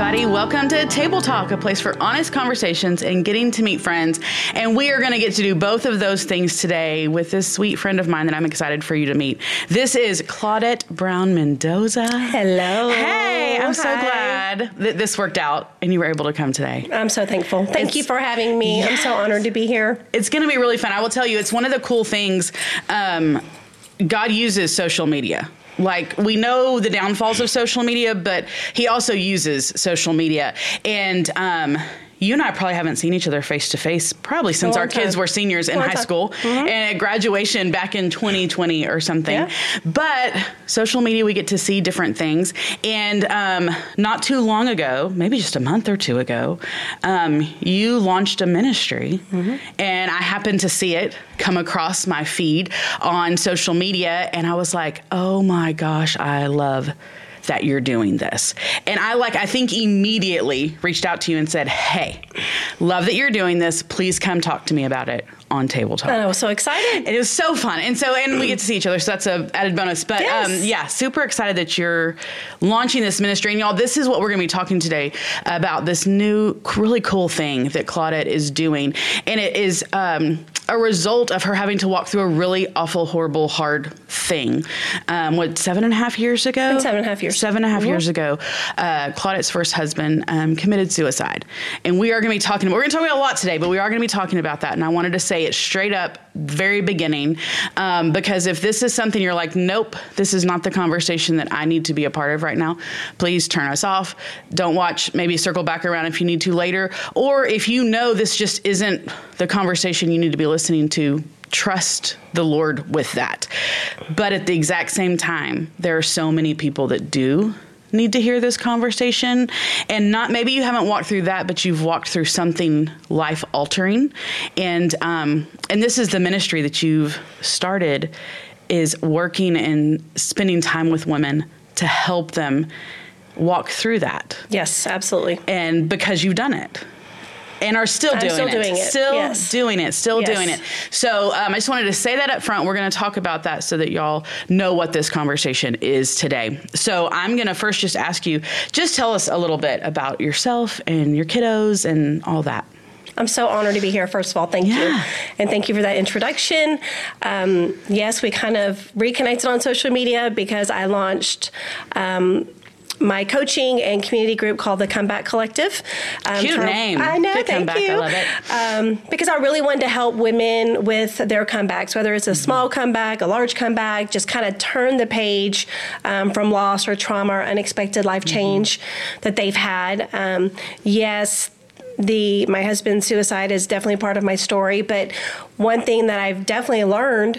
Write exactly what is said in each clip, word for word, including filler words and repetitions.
everybody. Welcome to Table Talk, a place for honest conversations and getting to meet friends. And we are going to get to do both of those things today with this sweet friend of mine that I'm excited for you to meet. This is Claudette Brown Mendoza. Hello. Hey, I'm Hi. so glad that this worked out and you were able to come today. I'm so thankful. Thank It's, you for having me. Yes. I'm so honored to be here. It's going to be really fun. I will tell you, it's one of the cool things. Um, God uses social media. Like, we know the downfalls of social media, but he also uses social media. And um, you and I probably haven't seen each other face to face probably since our kids were seniors in high school mm-hmm. and at graduation back in twenty twenty or something. Yeah. But social media, we get to see different things. And um, not too long ago, maybe just a month or two ago, um, you launched a ministry. Mm-hmm. And I happened to see it come across my feed on social media. And I was like, oh my gosh, I love that you're doing this. And I like, I think immediately reached out to you and said, hey, love that you're doing this. Please come talk to me about it on Table Talk. And I was so excited. It was so fun. And so, and we get to see each other. So that's a added bonus. But yes. um, yeah, super excited that you're launching this ministry. And y'all, this is what we're going to be talking today about, this new, really cool thing that Claudette is doing. And it is um, a result of her having to walk through a really awful, horrible, hard thing. Um, what, seven and a half years ago? And seven and a half years. Seven and a half mm-hmm. years ago, uh, Claudette's first husband um, committed suicide. And we are going to be talking, we're going to talk about a lot today, but we are going to be talking about that. And I wanted to say it straight up, very beginning, um, because if this is something you're like, nope, this is not the conversation that I need to be a part of right now, please turn us off. Don't watch, maybe circle back around if you need to later. Or if you know this just isn't the conversation you need to be listening to, trust the Lord with that. But at the exact same time, there are so many people that do need to hear this conversation, and not, maybe you haven't walked through that, but you've walked through something life altering. And, um, and this is the ministry that you've started, is working and spending time with women to help them walk through that. Yes, absolutely. And because you've done it. And are still doing, still it. doing it. Still yes. doing it. Still yes. doing it. So um, I just wanted to say that up front. We're going to talk about that so that y'all know what this conversation is today. So I'm going to first just ask you, just tell us a little bit about yourself and your kiddos and all that. I'm so honored to be here. First of all, thank yeah. you. And thank you for that introduction. Um, yes, we kind of reconnected on social media because I launched um, my coaching and community group called the Comeback Collective. Um, Cute from, name. I know, Good thank comeback. you. I love it. Um, because I really wanted to help women with their comebacks, whether it's a small comeback, a large comeback, just kind of turn the page um, from loss or trauma or unexpected life change mm-hmm. that they've had. Um, yes, the my husband's suicide is definitely part of my story, but one thing that I've definitely learned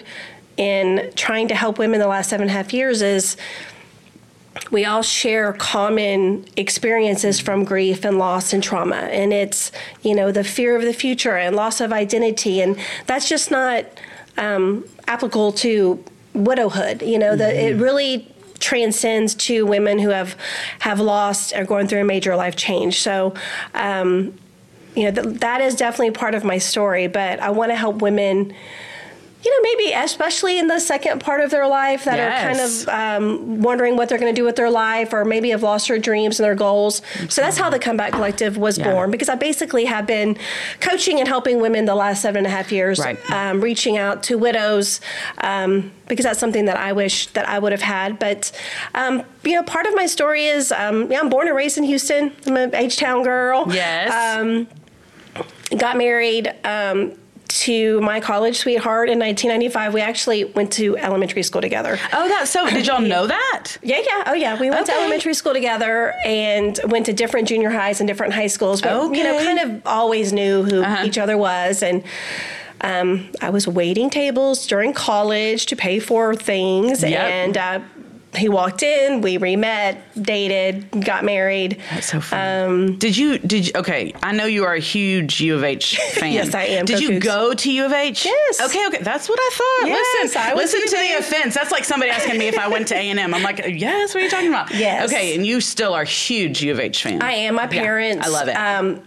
in trying to help women the last seven and a half years is we all share common experiences from grief and loss and trauma. And it's, you know, the fear of the future and loss of identity. And that's just not um, applicable to widowhood. You know, mm-hmm. the, it really transcends to women who have, have lost or going through a major life change. So, um, you know, th- that is definitely part of my story. But I want to help women, you know, maybe especially in the second part of their life that yes. are kind of um, wondering what they're going to do with their life, or maybe have lost their dreams and their goals. Mm-hmm. So that's how the Comeback Collective was yeah. born, because I basically have been coaching and helping women the last seven and a half years, right. um, reaching out to widows, um, because that's something that I wish that I would have had. But, um, you know, part of my story is, um, yeah, I'm born and raised in Houston. I'm an H-Town girl. Yes. Um, got married, um, to my college sweetheart in nineteen ninety-five. We actually went to elementary school together. Oh, that's so, did y'all know that? Yeah, yeah. Oh, yeah. We went okay. to elementary school together and went to different junior highs and different high schools. But, okay. you know, kind of always knew who uh-huh. each other was. And um, I was waiting tables during college to pay for things. Yep. And uh, he walked in, we re-met, dated, got married. That's so fun. Um, did you, did you, okay, I know you are a huge U of H fan. Yes, I am. Did you go to U of H? Yes. Okay, okay, that's what I thought. Yes, listen, I was listen to the offense. That's like somebody asking me if I went to A and M. I'm like, yes, what are you talking about? Yes. Okay, and you still are a huge U of H fan. I am. My parents. Yeah, I love it. Um,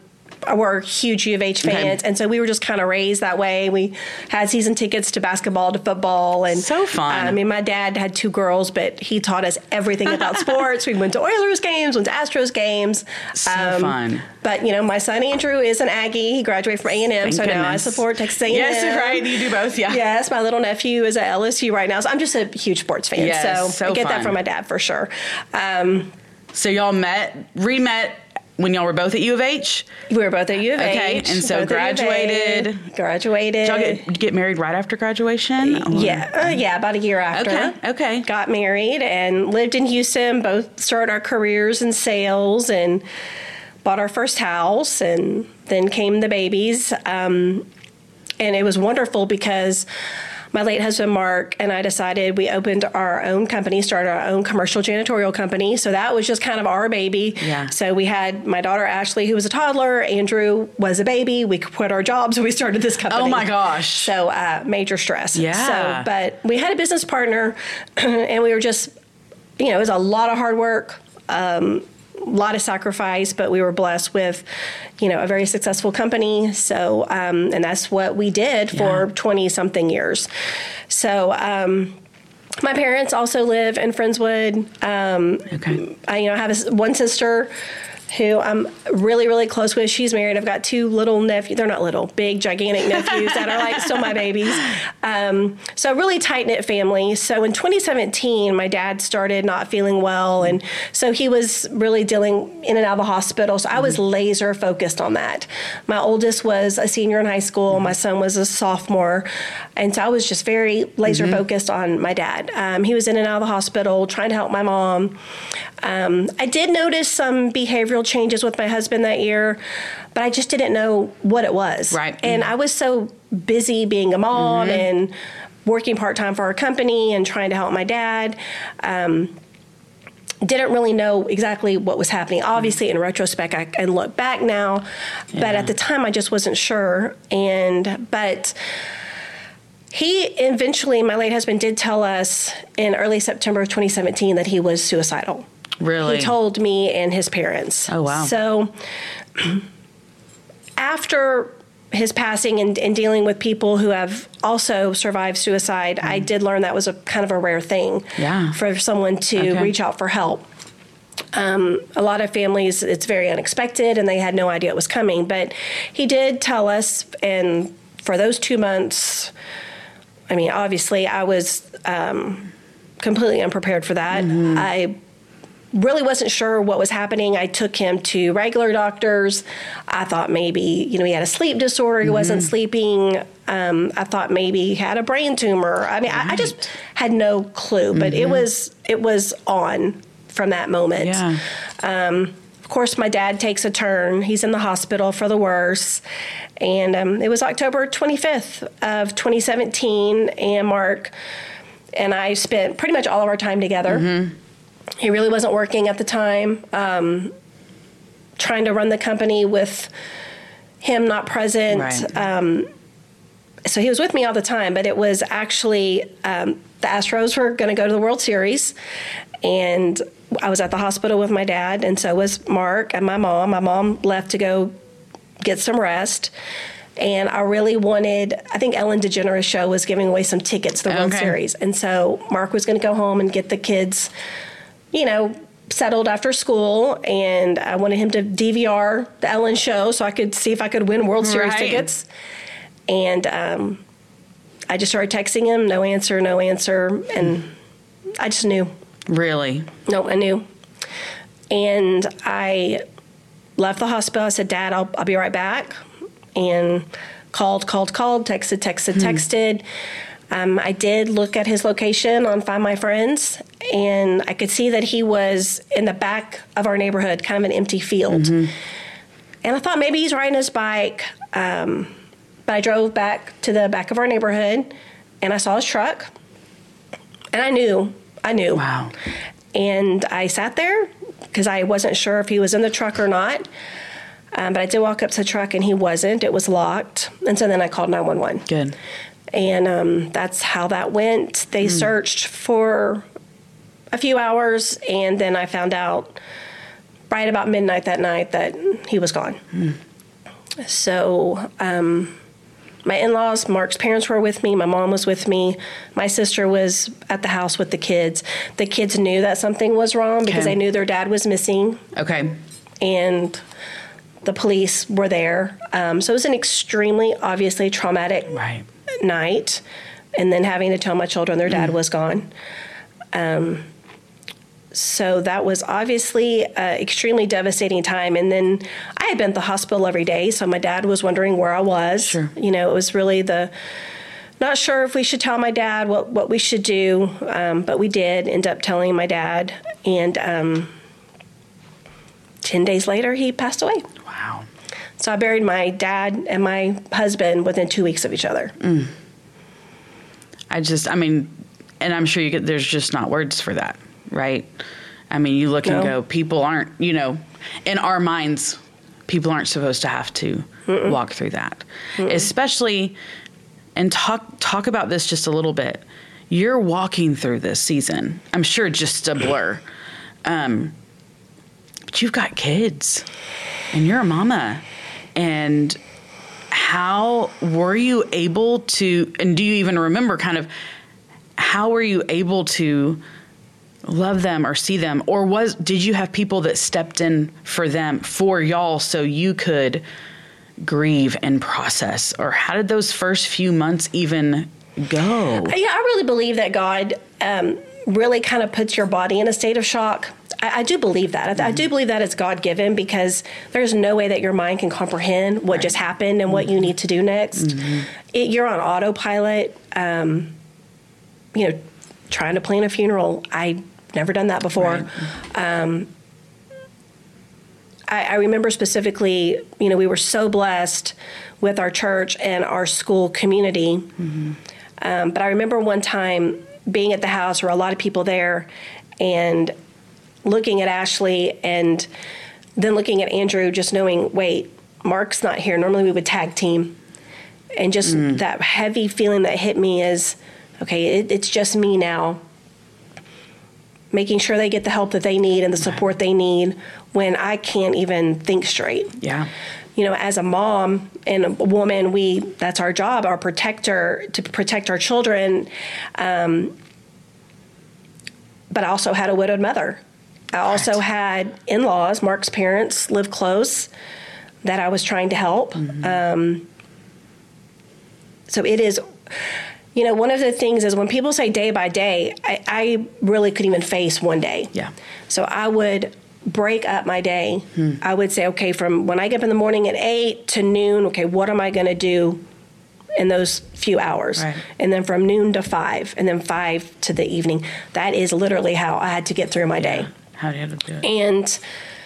were huge U of H fans, Okay. and so we were just kind of raised that way. We had season tickets to basketball, to football, and So fun. I mean, my dad had two girls, but he taught us everything about sports. We went to Oilers games, went to Astros games. So fun. But you know, my son Andrew is an Aggie. He graduated from A and M, Thank so now I goodness. support Texas A and M. Yes, right. You do both, yeah. Yes, my little nephew is at L S U right now, so I'm just a huge sports fan. Yes, so, so I get fun. that from my dad for sure. Um, So y'all met, re-met when y'all were both at U of H? we were both at U of Okay, H. and so both at U of H, graduated. Graduated. Did y'all get, get married right after graduation? or- Yeah, uh, yeah, about a year after. Okay, okay. Got married and lived in Houston. Both started our careers in sales and bought our first house, and then came the babies. Um, and it was wonderful because my late husband Mark and I decided we opened our own company, started our own commercial janitorial company. So that was just kind of our baby. Yeah. So we had my daughter Ashley, who was a toddler. Andrew was a baby. We quit our jobs and we started this company. Oh my gosh. So uh, major stress. Yeah. So, but we had a business partner, and we were just, you know, it was a lot of hard work. Um, a lot of sacrifice, but we were blessed with, you know, a very successful company. So, um, and that's what we did for twenty something years. So, um, my parents also live in Friendswood. Um, Okay. I, you know, I have a s one sister who I'm really, really close with. She's married. I've got two little nephews. They're not little, big, gigantic nephews that are like still my babies. Um, so a really tight-knit family. So in twenty seventeen, my dad started not feeling well. And so he was really dealing in and out of the hospital. So I was laser focused on that. My oldest was a senior in high school. My son was a sophomore. And so I was just very laser focused on my dad. Um, he was in and out of the hospital trying to help my mom. Um, I did notice some behavioral changes with my husband that year, but I just didn't know what it was. Right. And I was so busy being a mom and working part-time for our company and trying to help my dad. Um, didn't really know exactly what was happening. Obviously, in retrospect, I can look back now, but Yeah. at the time I just wasn't sure. And, but he eventually, my late husband did tell us in early September of twenty seventeen that he was suicidal. Really? He told me and his parents. Oh, wow. So after his passing and, and dealing with people who have also survived suicide, I did learn that was a kind of a rare thing Yeah. for someone to Okay. reach out for help. Um, a lot of families, it's very unexpected and they had no idea it was coming. But he did tell us, and for those two months, I mean, obviously I was um, completely unprepared for that. I really wasn't sure what was happening. I took him to regular doctors. I thought maybe, you know, he had a sleep disorder. He wasn't sleeping. Um, I thought maybe he had a brain tumor. I mean, I, I just had no clue, but it was, it was on from that moment. Yeah. Um, of course, my dad takes a turn. He's in the hospital for the worse. And um, it was October twenty-fifth of twenty seventeen, and Mark and I spent pretty much all of our time together. He really wasn't working at the time, um, trying to run the company with him not present. Right. Um, so he was with me all the time, but it was actually um, the Astros were going to go to the World Series, and I was at the hospital with my dad, and so was Mark and my mom. My mom left to go get some rest. And I really wanted, I think Ellen DeGeneres' show was giving away some tickets to the World Okay. Series. And so Mark was going to go home and get the kids, you know, settled after school. And I wanted him to D V R the Ellen show so I could see if I could win World Series Right. tickets. And um, I just started texting him, no answer, no answer. And I just knew. Really? No, I knew. And I left the hospital. I said, Dad, I'll, I'll be right back. And called, called, called, texted, texted, Hmm. texted. Um, I did look at his location on Find My Friends, and I could see that he was in the back of our neighborhood, kind of an empty field. Mm-hmm. And I thought maybe he's riding his bike. Um, but I drove back to the back of our neighborhood, and I saw his truck. And I knew, I knew. Wow. And I sat there because I wasn't sure if he was in the truck or not. Um, but I did walk up to the truck, and he wasn't. It was locked. And so then I called nine one one. Good. And um, that's how that went. They Mm. searched for a few hours, and then I found out right about midnight that night that he was gone. Mm. So um, my in-laws, Mark's parents were with me. My mom was with me. My sister was at the house with the kids. The kids knew that something was wrong because Okay. they knew their dad was missing. Okay. And the police were there. Um, so it was an extremely, obviously, traumatic Right. night. And then having to tell my children their dad mm. was gone. Um, so that was obviously an extremely devastating time. And then I had been at the hospital every day, so my dad was wondering where I was. Sure. You know, it was really the, not sure if we should tell my dad what, what we should do, um, but we did end up telling my dad. And um, ten days later, he passed away. Wow. So I buried my dad and my husband within two weeks of each other. Mm. I just, I mean, and I'm sure you get, there's just not words for that, right? I mean, you look No. and go, people aren't, you know, in our minds, people aren't supposed to have to Mm-mm. walk through that. Mm-mm. Especially, and talk talk about this just a little bit. You're walking through this season. I'm sure just a blur. Um, but you've got kids, and you're a mama, and how were you able to, and do you even remember kind of how were you able to love them or see them? Or was, did you have people that stepped in for them, for y'all, so you could grieve and process? Or how did those first few months even go? Yeah, I really believe that God um, really kind of puts your body in a state of shock. I, I do believe that. Mm-hmm. I, I do believe that it's God-given because there's no way that your mind can comprehend what right. just happened and mm-hmm. what you need to do next. Mm-hmm. It, you're on autopilot, um, you know, trying to plan a funeral. I'd never done that before. Right. Um, I, I remember specifically, you know, we were so blessed with our church and our school community. Mm-hmm. Um, but I remember one time being at the house, there were a lot of people there, and looking at Ashley and then looking at Andrew, just knowing, wait, Mark's not here. Normally we would tag team. And just mm. that heavy feeling that hit me is, okay, it, it's just me now. Making sure they get the help that they need and the support right. they need when I can't even think straight. Yeah. You know, as a mom and a woman, we that's our job, our protector, to protect our children. Um, but I also had a widowed mother. I also right. had in-laws, Mark's parents live close, that I was trying to help. Mm-hmm. Um, so it is, you know, one of the things is when people say day by day, I, I really couldn't even face one day. Yeah. So I would break up my day. Hmm. I would say, okay, from when I get up in the morning at eight to noon, okay, what am I going to do in those few hours? Right. And then from noon to five, and then five to the evening. That is literally how I had to get through my yeah. day. How do you have to do it? And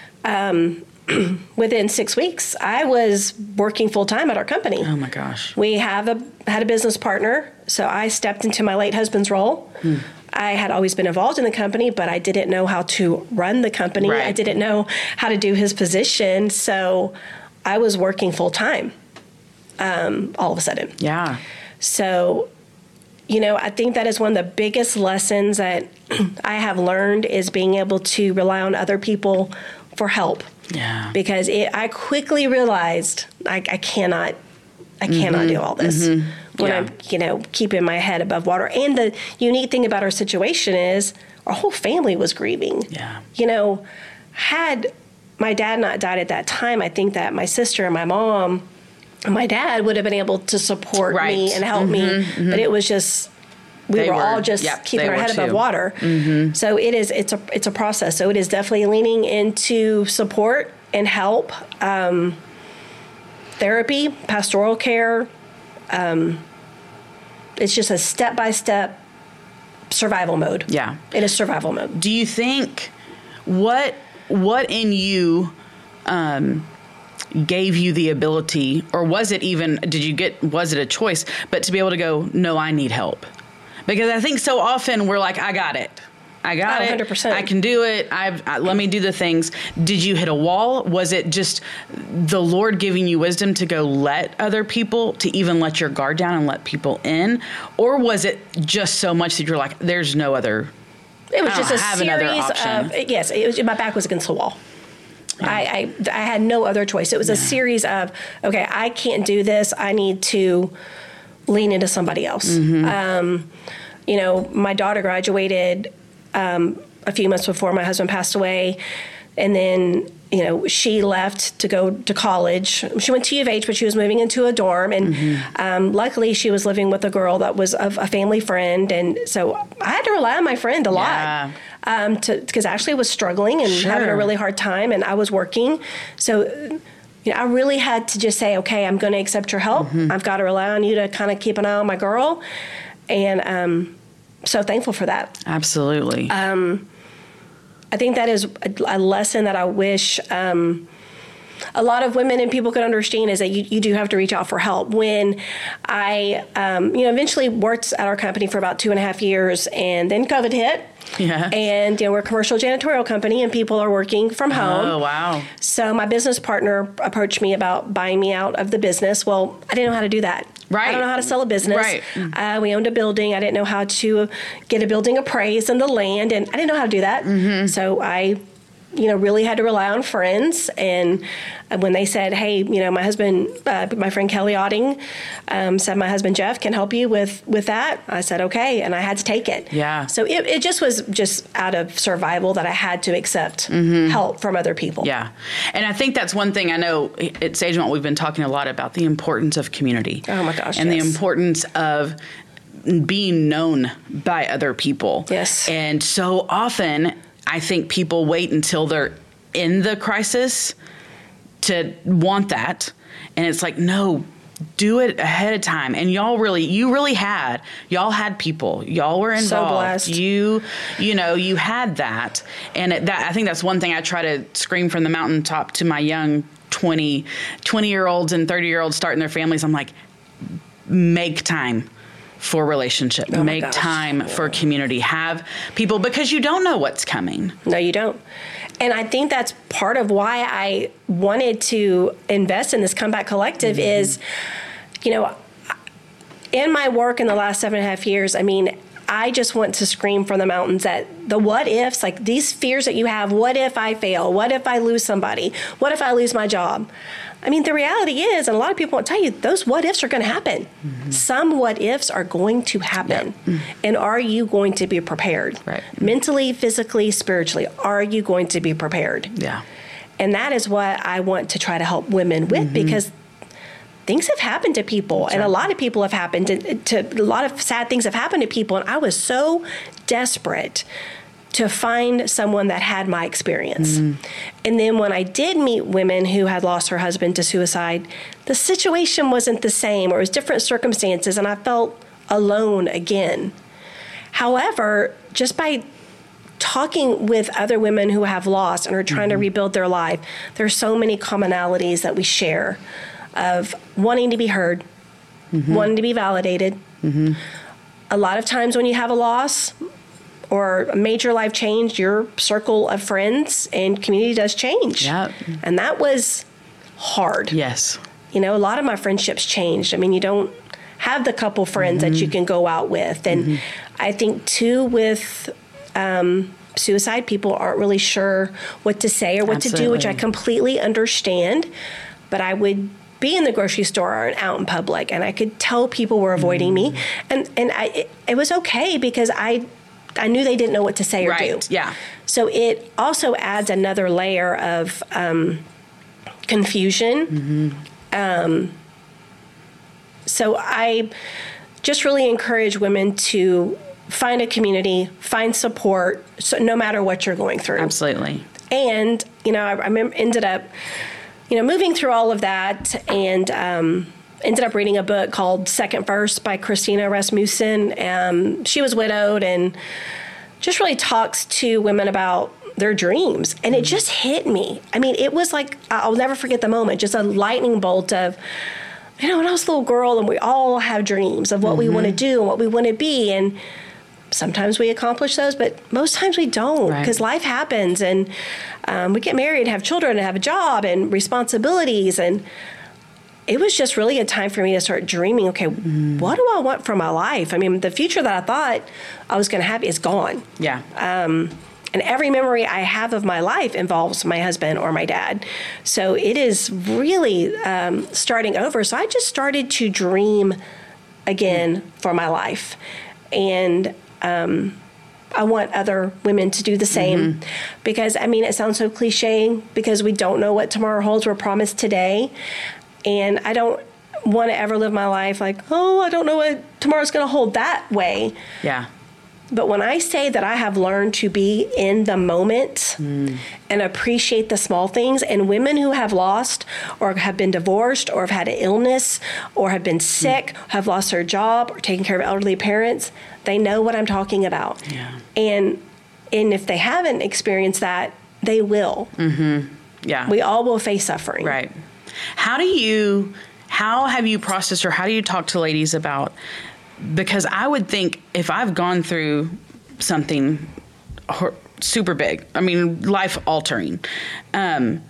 um, within six weeks, I was working full time at our company. Oh my gosh! We have a had a business partner, so I stepped into my late husband's role. Hmm. I had always been involved in the company, but I didn't know how to run the company. Right. I didn't know how to do his position, so I was working full time. Um, all of a sudden, yeah. So, you know, I think that is one of the biggest lessons that I have learned is being able to rely on other people for help. Yeah. Because it, I quickly realized I, I cannot, I cannot mm-hmm. do all this mm-hmm. when yeah. I'm, you know, keeping my head above water. And the unique thing about our situation is our whole family was grieving. Yeah. You know, had my dad not died at that time, I think that my sister and my mom and my dad would have been able to support right. me and help mm-hmm, me, mm-hmm. but it was just we they were, were all just yep, keeping our head too. above water. Mm-hmm. So it is it's a it's a process. So it is definitely leaning into support and help, um, therapy, pastoral care. Um, it's just a step by step survival mode. Yeah, it is survival mode. Do you think what what in you? Um, gave you the ability, or was it even, did you get, was it a choice, but to be able to go, no, I need help? Because I think so often we're like, I got it. I got oh, it. one hundred percent. I can do it. I've, I, let me do the things. Did you hit a wall? Was it just the Lord giving you wisdom to go let other people, to even let your guard down and let people in? Or was it just so much that you're like, there's no other, it was I just don't a have series another option. of, yes, it was, my back was against the wall. Yeah. I, I, I had no other choice. It was yeah. a series of, okay, I can't do this. I need to lean into somebody else. Mm-hmm. Um, you know, my daughter graduated um, a few months before my husband passed away. And then, you know, she left to go to college. She went to U of H, but she was moving into a dorm. And mm-hmm. um, luckily, she was living with a girl that was a, a family friend. And so I had to rely on my friend a lot. Yeah. Um, to because Ashley was struggling and sure. having a really hard time, and I was working. So, you know, I really had to just say, okay, I'm going to accept your help. Mm-hmm. I've got to rely on you to kind of keep an eye on my girl. And um, so thankful for that. Absolutely. Um, I think that is a, a lesson that I wish um, a lot of women and people could understand, is that you, you do have to reach out for help. When I, um, you know, eventually worked at our company for about two and a half years, and then COVID hit. Yeah. And, you know, we're a commercial janitorial company, and people are working from home. Oh, wow. So my business partner approached me about buying me out of the business. Well, I didn't know how to do that. Right. I don't know how to sell a business. Right. Uh, we owned a building. I didn't know how to get a building appraised and the land, and I didn't know how to do that. Mm-hmm. So I, you know, really had to rely on friends. And when they said, hey, you know, my husband, uh, my friend Kelly Otting um, said, my husband Jeff can help you with, with that. I said, okay. And I had to take it. Yeah. So it, it just was just out of survival that I had to accept mm-hmm. help from other people. Yeah. And I think that's one thing I know at Sagemont we've been talking a lot about, the importance of community. Oh my gosh. And yes. the importance of being known by other people. Yes. And so often I think people wait until they're in the crisis to want that. And it's like, no, do it ahead of time. And y'all really, you really had, y'all had people, y'all were involved. So blessed. You, you know, you had that. And it, that, I think that's one thing I try to scream from the mountaintop to my young twenty, twenty year olds and thirty year olds starting their families. I'm like, make time for relationship, oh make time yeah. for community, have people, because you don't know what's coming. No, you don't. And I think that's part of why I wanted to invest in this Comeback Collective mm-hmm. is, you know, in my work in the last seven and a half years, I mean, I just want to scream from the mountains that the what ifs, like these fears that you have, what if I fail? What if I lose somebody? What if I lose my job? I mean, the reality is, and a lot of people won't tell you, those what ifs are going to happen. Mm-hmm. Some what ifs are going to happen. Yep. Mm-hmm. And are you going to be prepared? Right. Mentally, physically, spiritually, are you going to be prepared? Yeah. And that is what I want to try to help women with mm-hmm. because things have happened to people. That's and right. a lot of people have happened to, to, a lot of sad things have happened to people. And I was so desperate to find someone that had my experience. Mm-hmm. And then when I did meet women who had lost her husband to suicide, the situation wasn't the same, or it was different circumstances, and I felt alone again. However, just by talking with other women who have lost and are trying mm-hmm. to rebuild their life, there's so many commonalities that we share of wanting to be heard, mm-hmm. wanting to be validated. Mm-hmm. A lot of times when you have a loss or a major life change, your circle of friends and community does change. Yep. And that was hard. Yes. You know, a lot of my friendships changed. I mean, you don't have the couple friends mm-hmm. that you can go out with. And mm-hmm. I think, too, with um, suicide, people aren't really sure what to say or what Absolutely. to do, which I completely understand. But I would be in the grocery store or out in public, and I could tell people were avoiding mm-hmm. me. And, and I, it, it was okay because I... I knew they didn't know what to say or right. do. Yeah. So it also adds another layer of um, confusion. Mm-hmm. Um, so I just really encourage women to find a community, find support, so no matter what you're going through. Absolutely. And, you know, I, I remember, ended up, you know, moving through all of that and um, ended up reading a book called Second Verse by Christina Rasmussen. Um, she was widowed and just really talks to women about their dreams. And it just hit me. I mean, it was like, I'll never forget the moment, just a lightning bolt of, you know, when I was a little girl and we all have dreams of what mm-hmm. we want to do and what we want to be. And sometimes we accomplish those, but most times we don't because right. life happens and um, we get married, have children, and have a job and responsibilities. And it was just really a time for me to start dreaming, okay, mm. what do I want for my life? I mean, the future that I thought I was going to have is gone. Yeah. Um, And every memory I have of my life involves my husband or my dad. So it is really um, starting over. So I just started to dream again for my life. And um, I want other women to do the same. Mm-hmm. Because, I mean, it sounds so cliche because we don't know what tomorrow holds. We're promised today. And I don't want to ever live my life like, oh, I don't know what tomorrow's going to hold that way. Yeah. But when I say that I have learned to be in the moment mm. and appreciate the small things, and women who have lost or have been divorced or have had an illness or have been sick, mm. have lost their job or taken care of elderly parents, they know what I'm talking about. Yeah. And and if they haven't experienced that, they will. Mm-hmm. Yeah. We all will face suffering. Right. How do you, how have you processed, or how do you talk to ladies about, because I would think if I've gone through something super big, I mean, life altering, um,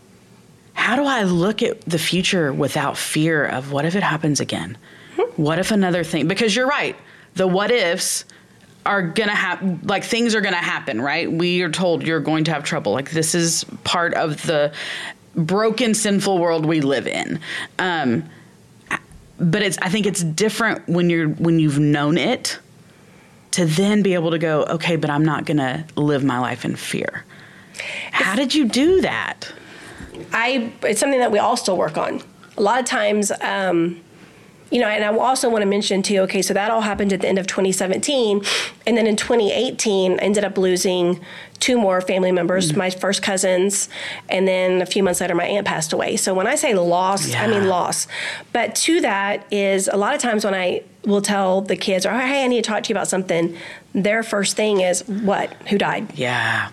how do I look at the future without fear of what if it happens again? Mm-hmm. What if another thing, because you're right, the what ifs are going to happen, like things are going to happen, right? We are told you're going to have trouble. Like this is part of the broken, sinful world we live in. Um, But it's, I think it's different when you're, when you've known it, to then be able to go, okay, but I'm not going to live my life in fear. How did you do that? I, it's something that we all still work on. A lot of times, um, you know, and I also want to mention too, okay, so that all happened at the end of twenty seventeen. And then in twenty eighteen, I ended up losing two more family members, mm-hmm. my first cousins. And then a few months later, my aunt passed away. So when I say loss, yeah. I mean loss. But to that is a lot of times when I will tell the kids, or hey, I need to talk to you about something, their first thing is what? Who died? Yeah.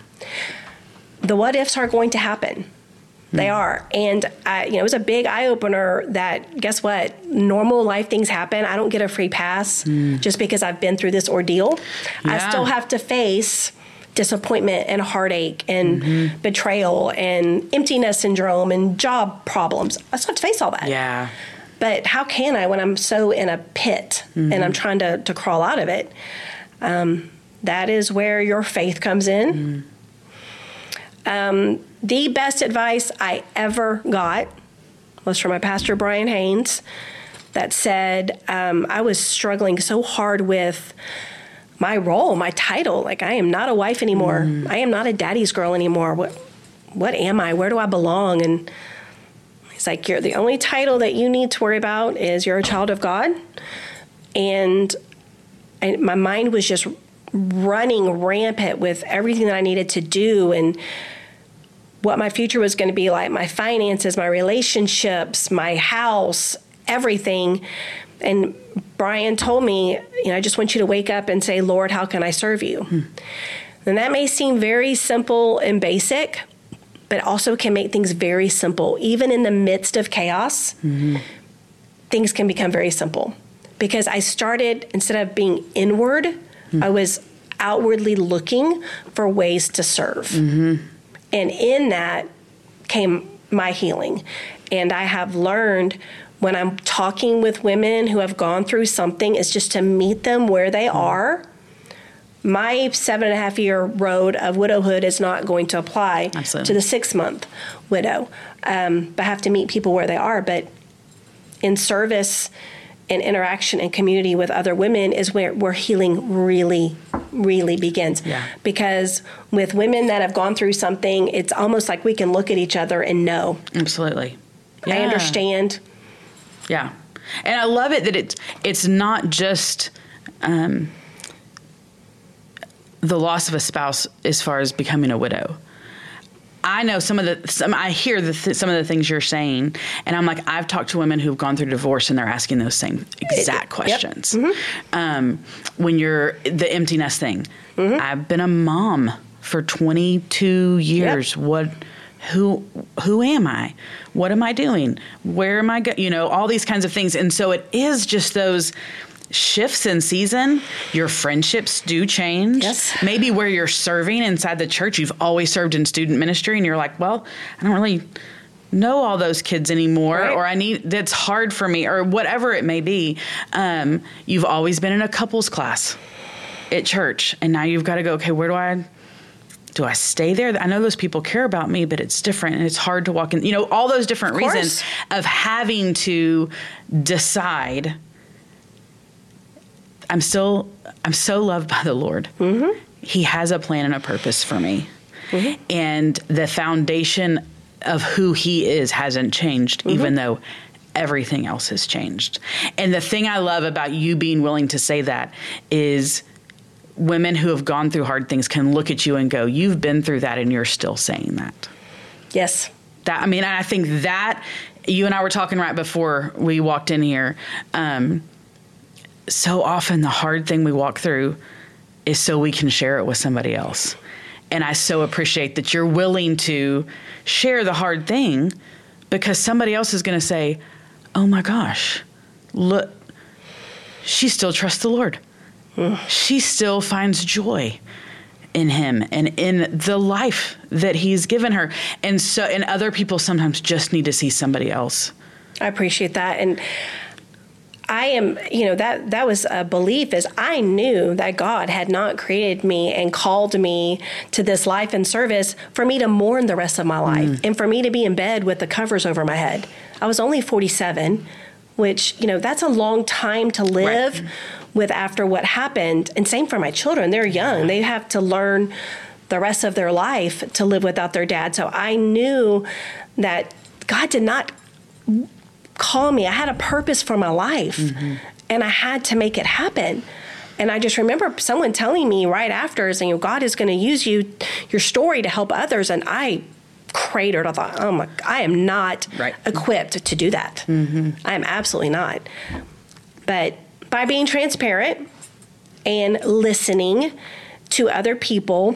The what ifs are going to happen. They are. And, I, you know, it was a big eye-opener that, guess what? Normal life things happen. I don't get a free pass mm. just because I've been through this ordeal. Yeah. I still have to face disappointment and heartache and mm-hmm. betrayal and emptiness syndrome and job problems. I still have to face all that. Yeah. But how can I when I'm so in a pit mm-hmm. and I'm trying to, to crawl out of it? Um, that is where your faith comes in. Mm. Um, the best advice I ever got was from my pastor, Brian Haynes, that said um, I was struggling so hard with my role, my title. Like, I am not a wife anymore. Mm. I am not a daddy's girl anymore. What what am I? Where do I belong? And he's like, you're the only title that you need to worry about is you're a child of God. And, and my mind was just running rampant with everything that I needed to do and what my future was going to be like, my finances, my relationships, my house, everything. And Brian told me, you know, I just want you to wake up and say, Lord, how can I serve you? Hmm. And that may seem very simple and basic, but also can make things very simple. Even in the midst of chaos, mm-hmm. things can become very simple. Because I started, instead of being inward, hmm. I was outwardly looking for ways to serve. Mm-hmm. And in that came my healing. And I have learned when I'm talking with women who have gone through something is just to meet them where they are. My seven and a half year road of widowhood is not going to apply Absolutely. To the six month widow. Um, but I have to meet people where they are. But in service and interaction and community with other women is where, where healing really, really begins. Yeah. Because with women that have gone through something, it's almost like we can look at each other and know. Absolutely. Yeah. I understand. Yeah. And I love it that it's, it's not just um, the loss of a spouse as far as becoming a widow. I know some of the, some, I hear the th- some of the things you're saying, and I'm like, I've talked to women who've gone through divorce, and they're asking those same exact questions. Yep. Mm-hmm. Um, when you're the empty nest thing, mm-hmm. I've been a mom for twenty-two years. Yep. What, who, who am I? What am I doing? Where am I go? You know, all these kinds of things, and so it is just those shifts in season. Your friendships do change. Yes. Maybe where you're serving inside the church, you've always served in student ministry, and you're like, well, I don't really know all those kids anymore, right. or I need, that's hard for me, or whatever it may be. Um, you've always been in a couples class at church, and now you've got to go, okay, where do I, do I stay there? I know those people care about me, but it's different and it's hard to walk in, you know, all those different Of reasons course. of having to decide. I'm still, I'm so loved by the Lord. Mm-hmm. He has a plan and a purpose for me. Mm-hmm. And the foundation of who he is hasn't changed, mm-hmm. even though everything else has changed. And the thing I love about you being willing to say that is women who have gone through hard things can look at you and go, you've been through that and you're still saying that. Yes. That, I mean, I think that you and I were talking right before we walked in here. Um, so often the hard thing we walk through is so we can share it with somebody else. And I so appreciate that you're willing to share the hard thing because somebody else is going to say, oh my gosh, look, she still trusts the Lord. She still finds joy in him and in the life that he's given her. And so, and other people sometimes just need to see somebody else. I appreciate that. And I am, you know, that that was a belief is I knew that God had not created me and called me to this life and service for me to mourn the rest of my life mm. and for me to be in bed with the covers over my head. I was only forty-seven, which, you know, that's a long time to live right. with after what happened. And same for my children. They're young. They have to learn the rest of their life to live without their dad. So I knew that God did not call me. I had a purpose for my life mm-hmm. and I had to make it happen. And I just remember someone telling me right after, saying, God is going to use you, your story to help others. And I cratered. I thought, oh my, I am not right. equipped to do that. Mm-hmm. I am absolutely not. But by being transparent and listening to other people,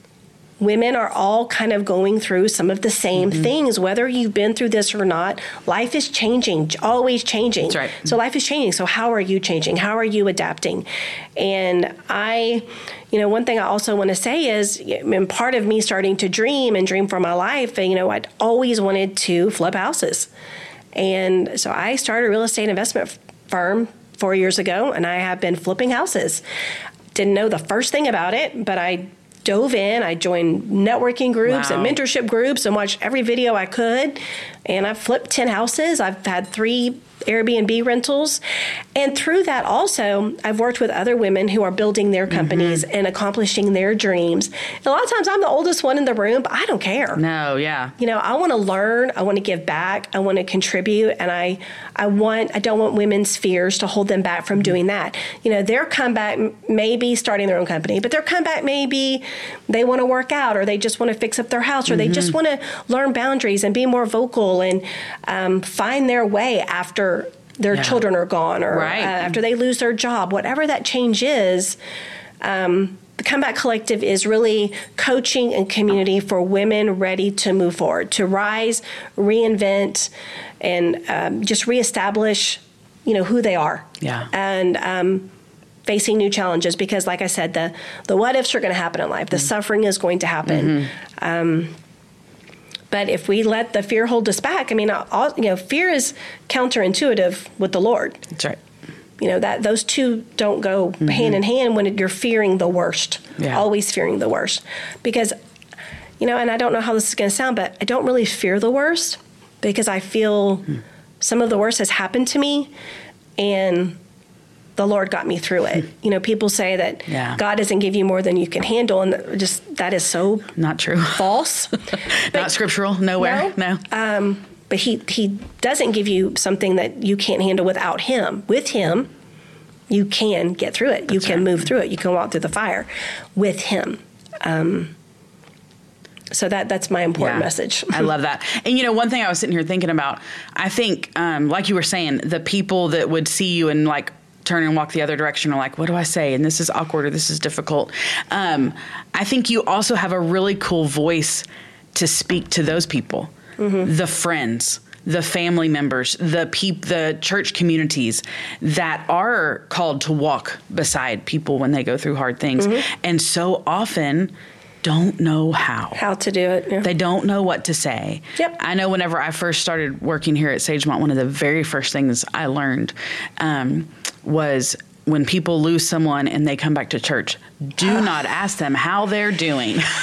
women are all kind of going through some of the same mm-hmm. things, whether you've been through this or not. Life is changing, always changing. That's right. So life is changing. So how are you changing? How are you adapting? And I, you know, one thing I also want to say is, and part of me starting to dream and dream for my life, you know, I'd always wanted to flip houses. And so I started a real estate investment firm four years ago, and I have been flipping houses. Didn't know the first thing about it, but I dove in. I joined networking groups wow. and mentorship groups and watched every video I could. And I've flipped ten houses. I've had three Airbnb rentals. And through that also, I've worked with other women who are building their companies mm-hmm. and accomplishing their dreams. And a lot of times I'm the oldest one in the room, but I don't care. No, yeah. You know, I want to learn. I want to give back. I want to contribute. And I, I want, I don't want women's fears to hold them back from doing that. You know, their comeback may be starting their own company, but their comeback may be they want to work out, or they just want to fix up their house, or mm-hmm. they just want to learn boundaries and be more vocal and um, find their way after their yeah. children are gone, or right. uh, after they lose their job, whatever that change is. Um, the Comeback Collective is really coaching and community for women ready to move forward, to rise, reinvent, and um, just reestablish, you know, who they are. Yeah. And um, facing new challenges, because, like I said, the the what ifs are going to happen in life. The mm-hmm. suffering is going to happen. Mm-hmm. Um, But if we let the fear hold us back, I mean, all, you know, fear is counterintuitive with the Lord. That's right. You know, that those two don't go mm-hmm. hand in hand when you're fearing the worst, yeah. always fearing the worst. Because, you know, and I don't know how this is going to sound, but I don't really fear the worst because I feel mm. some of the worst has happened to me and the Lord got me through it. You know, people say that yeah. God doesn't give you more than you can handle, and just that is so not true, false, but, not scriptural, nowhere, no. no. Um, but he he doesn't give you something that you can't handle without Him. With Him, you can get through it. That's you can right. move through it. You can walk through the fire with Him. Um, So that that's my important yeah, message. I love that. And, you know, one thing I was sitting here thinking about, I think, um, like you were saying, the people that would see you and, like, turn and walk the other direction are like, what do I say? And this is awkward, or this is difficult. Um, I think you also have a really cool voice to speak to those people, mm-hmm. the friends, the family members, the peop- the church communities that are called to walk beside people when they go through hard things. Mm-hmm. And so often don't know how. How to do it. Yeah. They don't know what to say. Yep. I know whenever I first started working here at Sagemont, one of the very first things I learned um, was when people lose someone and they come back to church, do not ask them how they're doing.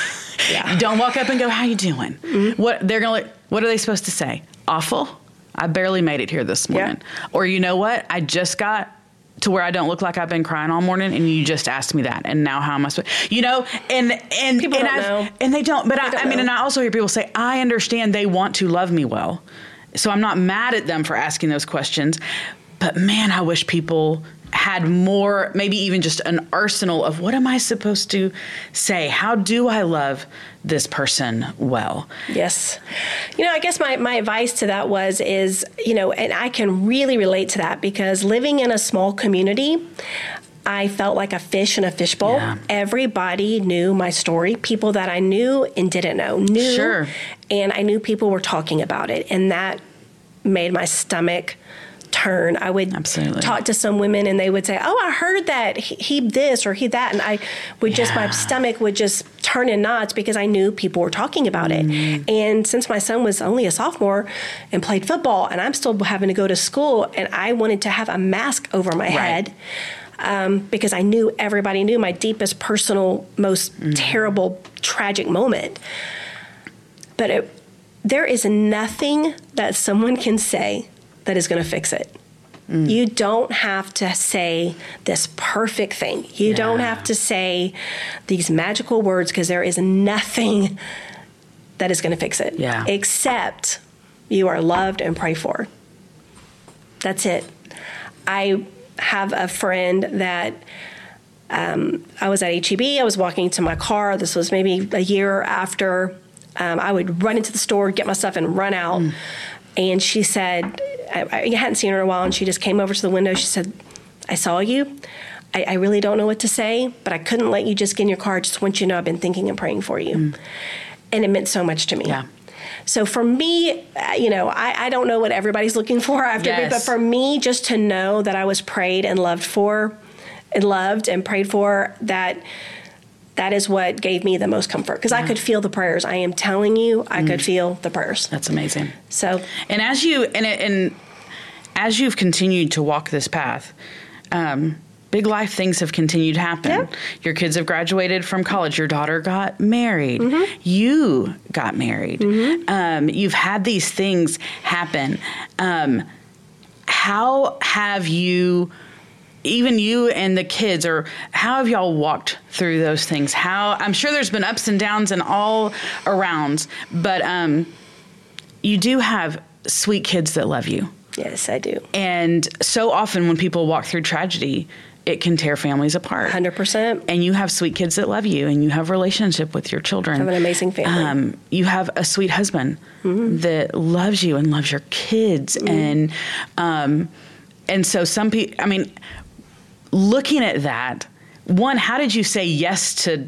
Yeah. You don't walk up and go, "How you doing?" Mm-hmm. What they're gonna. What are they supposed to say? Awful. I barely made it here this morning. Yeah. Or you know what? I just got to where I don't look like I've been crying all morning, and you just asked me that, and now how am I supposed? You know, and and people and don't know, and they don't. But they I, don't I mean, know. and I also hear people say, I understand they want to love me well, so I'm not mad at them for asking those questions. But man, I wish people had more, maybe even just an arsenal of what am I supposed to say? How do I love this person well? Yes. You know, I guess my, my advice to that was, is, you know, and I can really relate to that because living in a small community, I felt like a fish in a fishbowl. Yeah. Everybody knew my story. People that I knew and didn't know knew. Sure. And I knew people were talking about it. And that made my stomach turn. I would Absolutely. talk to some women and they would say, "Oh, I heard that he, he this or he that." And I would yeah. just, my stomach would just turn in knots because I knew people were talking about it. Mm. And since my son was only a sophomore and played football and I'm still having to go to school and I wanted to have a mask over my right. head um, because I knew everybody knew my deepest personal, most mm. terrible, tragic moment. But it, there is nothing that someone can say that is going to fix it. Mm. You don't have to say this perfect thing. You yeah. don't have to say these magical words because there is nothing that is going to fix it. Yeah. Except you are loved and prayed for. That's it. I have a friend that um, I was at H E B. I was walking to my car. This was maybe a year after. Um, I would run into the store, get my stuff, and run out. Mm. And she said, I, I hadn't seen her in a while, and she just came over to the window. She said, "I saw you. I, I really don't know what to say, but I couldn't let you just get in your car. I just want you to know I've been thinking and praying for you." Mm. And it meant so much to me. Yeah. So for me, you know, I, I don't know what everybody's looking for after yes. me, but for me, just to know that I was prayed and loved for, and loved and prayed for, that that is what gave me the most comfort because yeah. I could feel the prayers. I am telling you, I mm. could feel the prayers. That's amazing. So, and as you and and as you've continued to walk this path, um, big life things have continued to happen. Yeah. Your kids have graduated from college. Your daughter got married. Mm-hmm. You got married. Mm-hmm. Um, you've had these things happen. Um, how have you? Even you and the kids, or how have y'all walked through those things? How I'm sure there's been ups and downs and all arounds, but um, you do have sweet kids that love you. Yes, I do. And so often when people walk through tragedy, it can tear families apart. one hundred percent. And you have sweet kids that love you, and you have a relationship with your children. I have an amazing family. Um, you have a sweet husband mm-hmm. that loves you and loves your kids, mm-hmm. and um, and so some people. I mean. Looking at that, one, how did you say yes to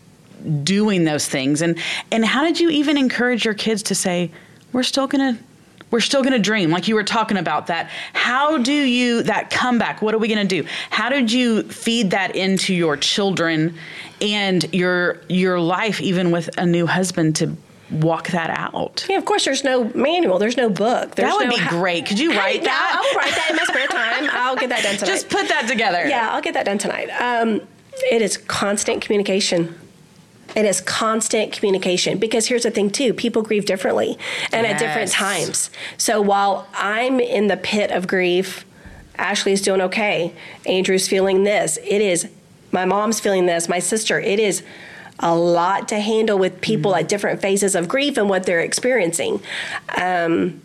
doing those things? And and how did you even encourage your kids to say, we're still going to we're still going to dream, like you were talking about that? How do you, that comeback, what are we going to do? How did you feed that into your children and your your life, even with a new husband, to walk that out? Yeah, of course, there's no manual. There's no book. There's that would no be ha- great. Could you write yeah, that? I'll write that in my spare time. I'll get that done tonight. Just put that together. Yeah, I'll get that done tonight. Um, it is constant communication. It is constant communication because here's the thing too, people grieve differently and yes. at different times. So while I'm in the pit of grief, Ashley's doing okay. Andrew's feeling this. It is, my mom's feeling this, my sister. It is a lot to handle with people mm-hmm. at different phases of grief and what they're experiencing. Um,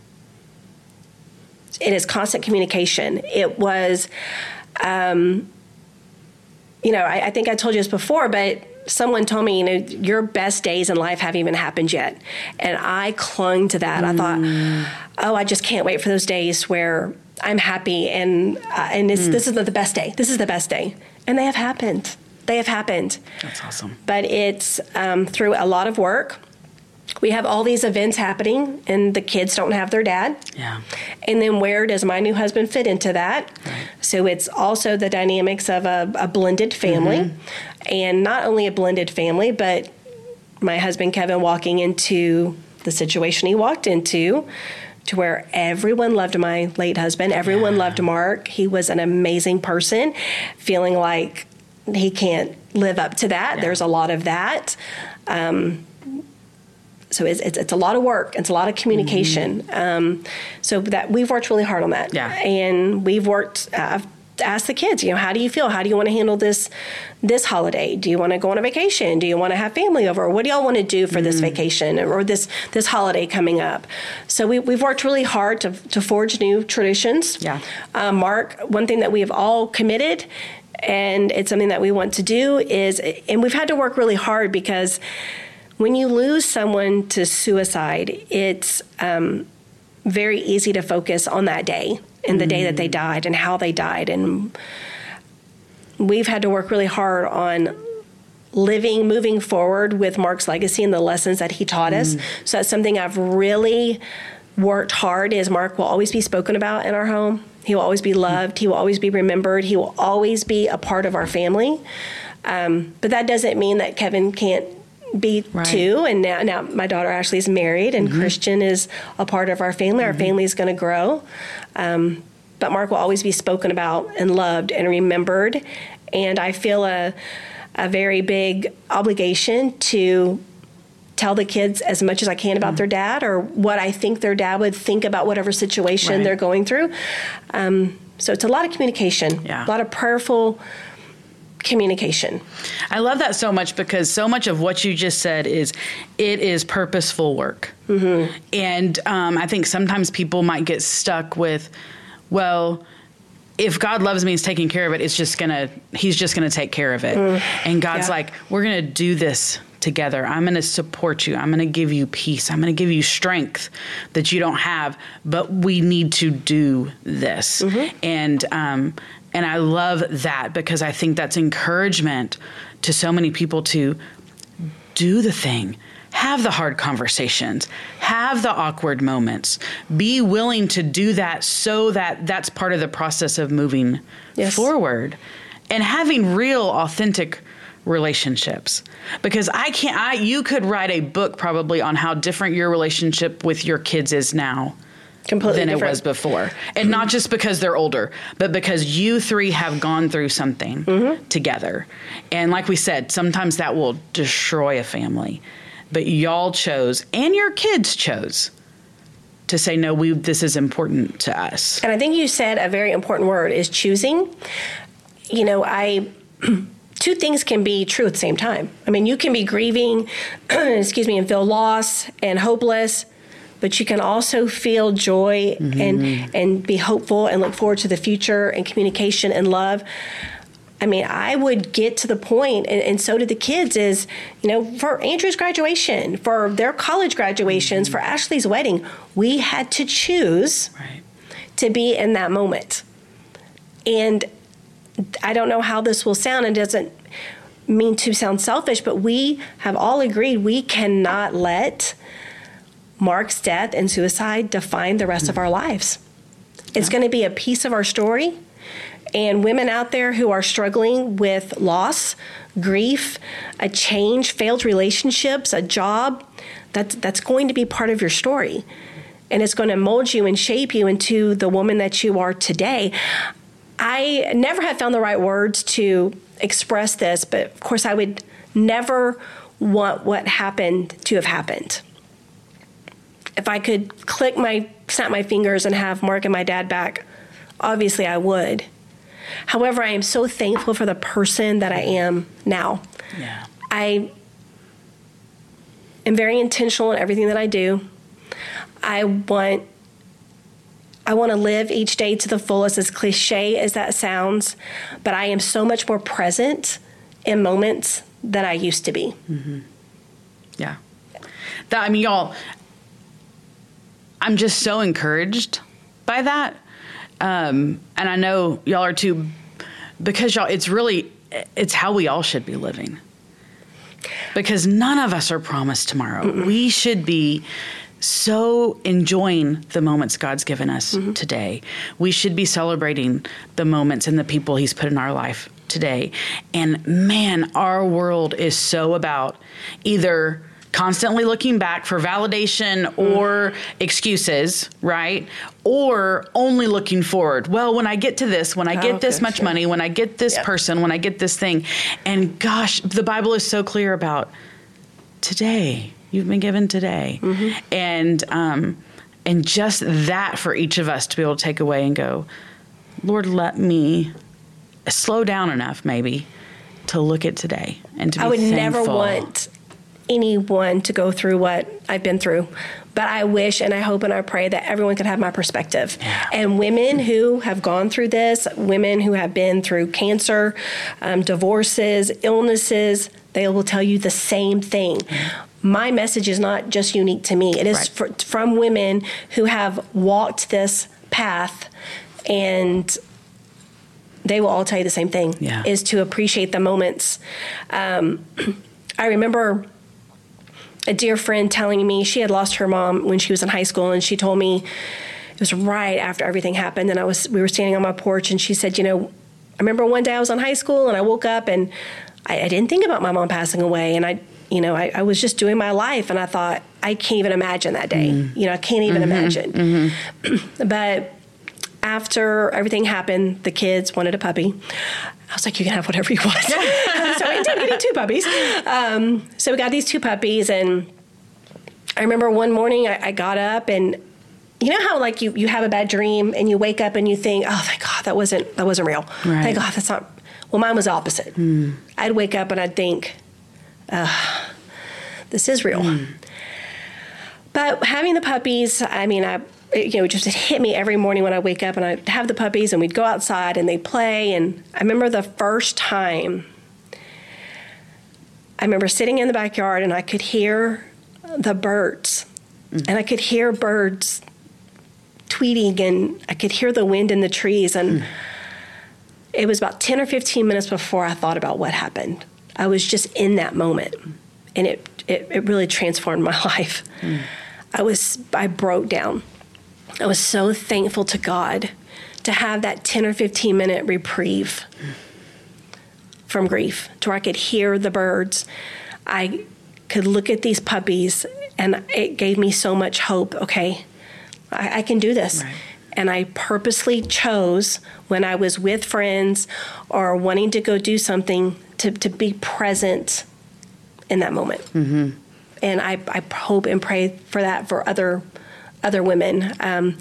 it is constant communication. It was, um, you know, I, I think I told you this before, but someone told me, you know, your best days in life haven't even happened yet. And I clung to that. Mm. I thought, oh, I just can't wait for those days where I'm happy and uh, and it's, mm. this is the best day. This is the best day. And they have happened. They have happened. That's awesome. But it's um, through a lot of work. We have all these events happening, and the kids don't have their dad. Yeah. And then where does my new husband fit into that? Right. So it's also the dynamics of a, a blended family. Mm-hmm. And not only a blended family, but my husband, Kevin, walking into the situation he walked into, to where everyone loved my late husband. Everyone yeah. loved Mark. He was an amazing person, feeling like he can't live up to that. Yeah. There's a lot of that. Um, so it's, it's, it's a lot of work. It's a lot of communication. Mm-hmm. Um, so that we've worked really hard on that. Yeah. And we've worked, uh, ask the kids, you know, how do you feel? How do you want to handle this this holiday? Do you want to go on a vacation? Do you want to have family over? What do y'all want to do for mm. this vacation or this this holiday coming up? So we, we've worked really hard to, to forge new traditions. Yeah. Uh, Mark, one thing that we have all committed, and it's something that we want to do is, and we've had to work really hard because when you lose someone to suicide, it's um, very easy to focus on that day and the mm. day that they died and how they died. And we've had to work really hard on living, moving forward with Mark's legacy and the lessons that he taught mm. us. So that's something I've really worked hard is Mark will always be spoken about in our home. He will always be loved. He will always be remembered. He will always be a part of our family. Um, but that doesn't mean that Kevin can't be right. too. And now, now my daughter Ashley is married, and mm-hmm. Christian is a part of our family. Our mm-hmm. family is going to grow. Um, but Mark will always be spoken about and loved and remembered. And I feel a, a very big obligation to tell the kids as much as I can about mm-hmm. their dad, or what I think their dad would think about whatever situation right. they're going through. Um, so it's a lot of communication, yeah. a lot of prayerful communication. I love that so much because so much of what you just said is it is purposeful work. Mm-hmm. And um, I think sometimes people might get stuck with, well, if God loves me, he's taking care of it. It's just gonna, he's just gonna take care of it. Mm. And God's yeah. like, we're gonna do this together. I'm going to support you. I'm going to give you peace. I'm going to give you strength that you don't have, but we need to do this. Mm-hmm. And, um, and I love that because I think that's encouragement to so many people to do the thing, have the hard conversations, have the awkward moments, be willing to do that so that that's part of the process of moving yes. forward and having real, authentic relationships. Because I can't, I, you could write a book probably on how different your relationship with your kids is now completely than different. It was before. And not just because they're older, but because you three have gone through something mm-hmm. together. And like we said, sometimes that will destroy a family. But y'all chose, and your kids chose, to say, no, we this is important to us. And I think you said a very important word is choosing. You know, I... Two things can be true at the same time. I mean, you can be grieving, excuse me, and feel lost and hopeless, but you can also feel joy mm-hmm. and and be hopeful and look forward to the future and communication and love. I mean, I would get to the point, and, and so did the kids, is, you know, for Andrew's graduation, for their college graduations, mm-hmm. for Ashley's wedding, we had to choose right. to be in that moment. And I don't know how this will sound, and doesn't mean to sound selfish, but we have all agreed we cannot let Mark's death and suicide define the rest mm. of our lives. It's yeah. going to be a piece of our story. And women out there who are struggling with loss, grief, a change, failed relationships, a job, that's, that's going to be part of your story. And it's going to mold you and shape you into the woman that you are today. I never have found the right words to express this, but of course I would never want what happened to have happened. If I could click my, snap my fingers and have Mark and my dad back, obviously I would. However, I am so thankful for the person that I am now. Yeah. I am very intentional in everything that I do. I want I want to live each day to the fullest, as cliche as that sounds, but I am so much more present in moments than I used to be. Mm-hmm. Yeah. That, I mean, y'all, I'm just so encouraged by that. Um, and I know y'all are too, because y'all, it's really, it's how we all should be living. Because none of us are promised tomorrow. Mm-mm. We should be so enjoying the moments God's given us mm-hmm. today. We should be celebrating the moments and the people he's put in our life today. And man, our world is so about either constantly looking back for validation or excuses, right? Or only looking forward. Well, when I get to this, when I get Oh, this good, much sure. money, when I get this Yep. person, when I get this thing. And gosh, the Bible is so clear about today. You've been given today. Mm-hmm. And, um, and just that for each of us to be able to take away and go, Lord, let me slow down enough maybe to look at today and to be I would thankful. never want anyone to go through what I've been through. But I wish and I hope and I pray that everyone could have my perspective. Yeah. And women who have gone through this, women who have been through cancer, um, divorces, illnesses, they will tell you the same thing. My message is not just unique to me. It is Right. for, from women who have walked this path, and they will all tell you the same thing, Yeah. is to appreciate the moments. Um, I remember a dear friend telling me she had lost her mom when she was in high school, and she told me it was right after everything happened, and I was we were standing on my porch, and she said, you know, I remember one day I was in high school and I woke up and I, I didn't think about my mom passing away, and I you know I, I was just doing my life, and I thought, I can't even imagine that day. Mm. You know, I can't even mm-hmm. imagine. Mm-hmm. But after everything happened, the kids wanted a puppy. I was like, you can have whatever you want. So I ended up getting two puppies. Um, so we got these two puppies, and I remember one morning I, I got up, and you know how like you, you have a bad dream and you wake up and you think, oh, thank God, that wasn't that wasn't real. Right. Thank God, that's not. Well, mine was opposite. Mm. I'd wake up and I'd think, uh, this is real. Mm. But having the puppies, I mean, I. It, you know, just it hit me every morning when I wake up, and I'd have the puppies and we'd go outside and they'd play. And I remember the first time, I remember sitting in the backyard and I could hear the birds mm. and I could hear birds tweeting, and I could hear the wind in the trees. And mm. it was about ten or fifteen minutes before I thought about what happened. I was just in that moment, and it, it, it really transformed my life. Mm. I was, I broke down. I was so thankful to God to have that ten or fifteen minute reprieve from grief, to where I could hear the birds. I could look at these puppies, and it gave me so much hope. Okay, I, I can do this. Right. And I purposely chose, when I was with friends or wanting to go do something, to, to be present in that moment. Mm-hmm. And I, I hope and pray for that for other other women. Um,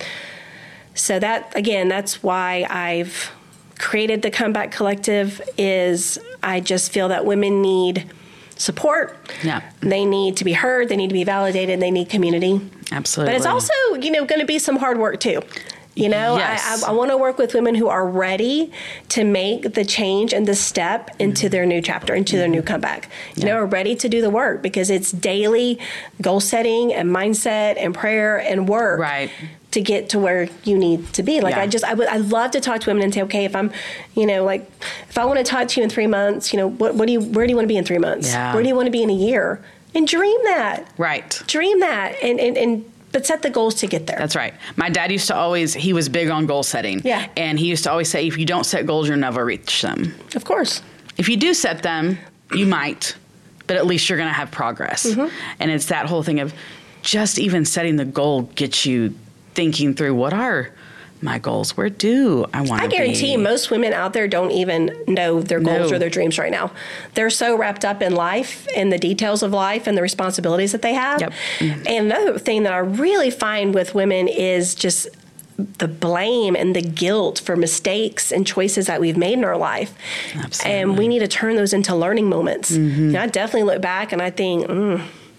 so that, again, that's why I've created the Comeback Collective, is I just feel that women need support. Yeah. They need to be heard. They need to be validated. They need community. Absolutely. But it's also, you know, going to be some hard work too. You know, yes. I, I, I want to work with women who are ready to make the change and the step into mm-hmm. their new chapter, into mm-hmm. their new comeback. You yeah. know, are ready to do the work, because it's daily goal setting and mindset and prayer and work right. to get to where you need to be. Like yeah. I just, I would, I love to talk to women and say, okay, if I'm, you know, like if I want to talk to you in three months, you know, what, what do you, where do you want to be in three months? Yeah. Where do you want to be in a year? And dream that. Right. Dream that. And, and, and, but set the goals to get there. That's right. My dad used to always, he was big on goal setting. Yeah. And he used to always say, if you don't set goals, you'll never reach them. Of course. If you do set them, you might, but at least you're going to have progress. Mm-hmm. And it's that whole thing of just even setting the goal gets you thinking through, what are my goals? Where do I want to be? I guarantee most women out there don't even know their goals no. or their dreams right now. They're so wrapped up in life and the details of life and the responsibilities that they have. Yep. Mm-hmm. And another thing that I really find with women is just the blame and the guilt for mistakes and choices that we've made in our life. Absolutely. And we need to turn those into learning moments. Mm-hmm. You know, I definitely look back and I think, mm,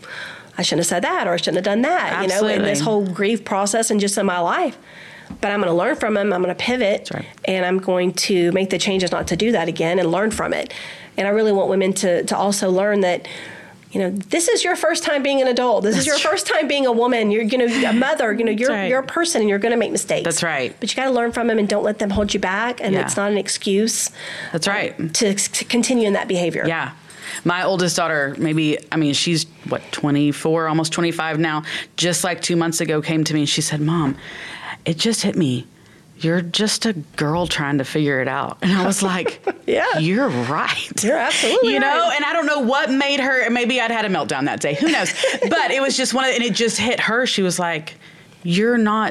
I shouldn't have said that, or I shouldn't have done that, Absolutely. you know, in this whole grief process and just in my life. But I'm going to learn from them. I'm going to pivot, right. and I'm going to make the changes not to do that again and learn from it. And I really want women to, to also learn that, you know, this is your first time being an adult. This That's is your true. first time being a woman. You're, you know, a mother. You know, you're right. you're a person, and you're going to make mistakes. That's right. But you got to learn from them, and don't let them hold you back. And yeah. it's not an excuse. That's right. Uh, to, to continue in that behavior. Yeah. My oldest daughter, maybe, I mean, she's, what, twenty-four, almost twenty-five now, just like two months ago came to me and she said, Mom, it just hit me you're just a girl trying to figure it out. And I was like, yeah, you're right. You're absolutely You know, right. and I don't know what made her, maybe I'd had a meltdown that day. Who knows? But it was just one of, and it just hit her. She was like, you're not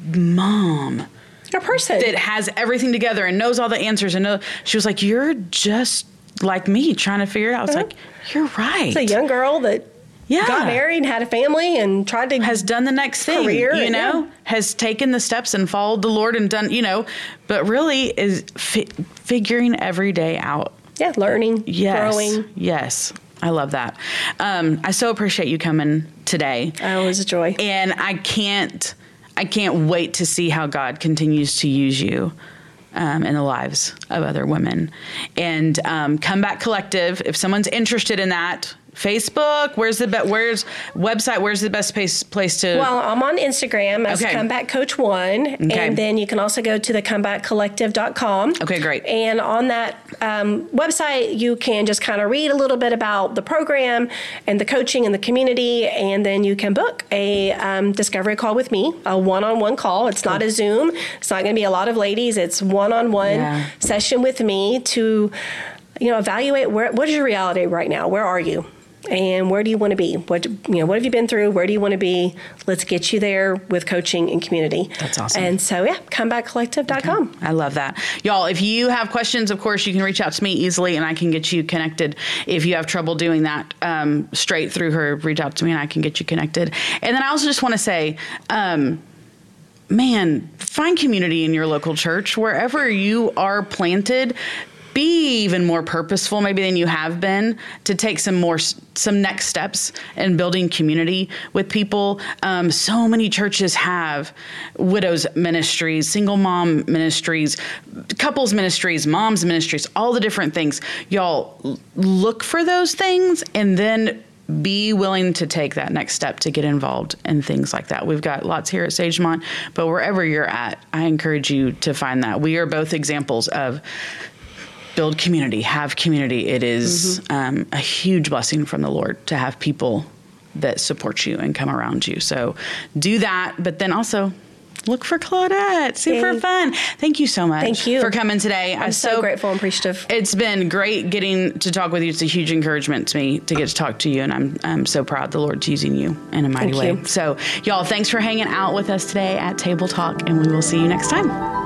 mom. A person that has everything together and knows all the answers. And know, she was like, you're just like me trying to figure it out. I was uh-huh. like, you're right. It's a young girl that yeah. got married and had a family and tried to has done the next thing, career, you know, yeah. has taken the steps and followed the Lord and done, you know, but really is fi- figuring every day out. Yeah. Learning, yes. growing. Yes. I love that. Um, I so appreciate you coming today. Oh, it was a joy. And I can't, I can't wait to see how God continues to use you um, in the lives of other women. And um, Comeback Collective, if someone's interested in that, Facebook, where's the be- where's website? Where's the best place place to? Well, I'm on Instagram as okay. Comeback Coach One, okay. and then you can also go to the comeback collective dot com. Okay, great. And on that um, website, you can just kind of read a little bit about the program and the coaching and the community, and then you can book a um, discovery call with me, a one-on-one call. It's cool. Not a Zoom. It's not going to be a lot of ladies. It's one-on-one yeah. session with me to, you know, evaluate where what is your reality right now. Where are you? And where do you want to be? What you know? What have you been through? Where do you want to be? Let's get you there with coaching and community. That's awesome. And so, yeah, comeback collective dot com. Okay. I love that. Y'all, if you have questions, of course, you can reach out to me easily, and I can get you connected. If you have trouble doing that um, straight through her, reach out to me, and I can get you connected. And then I also just want to say, um, man, find community in your local church. Wherever you are planted, be even more purposeful maybe than you have been to take some more some next steps in building community with people. Um, so many churches have widows ministries, single mom ministries, couples ministries, moms ministries, all the different things. Y'all look for those things and then be willing to take that next step to get involved in things like that. We've got lots here at Sagemont, but wherever you're at, I encourage you to find that. We are both examples of build community, have community. It is mm-hmm. um, a huge blessing from the Lord to have people that support you and come around you. So do that, but then also look for Claudette. Super Thanks. Fun. Thank you so much Thank you. for coming today. I'm, I'm so, so grateful and appreciative. It's been great getting to talk with you. It's a huge encouragement to me to get to talk to you, and I'm I'm so proud the Lord's using you in a mighty Thank way. You. So y'all, thanks for hanging out with us today at Table Talk, and we will see you next time.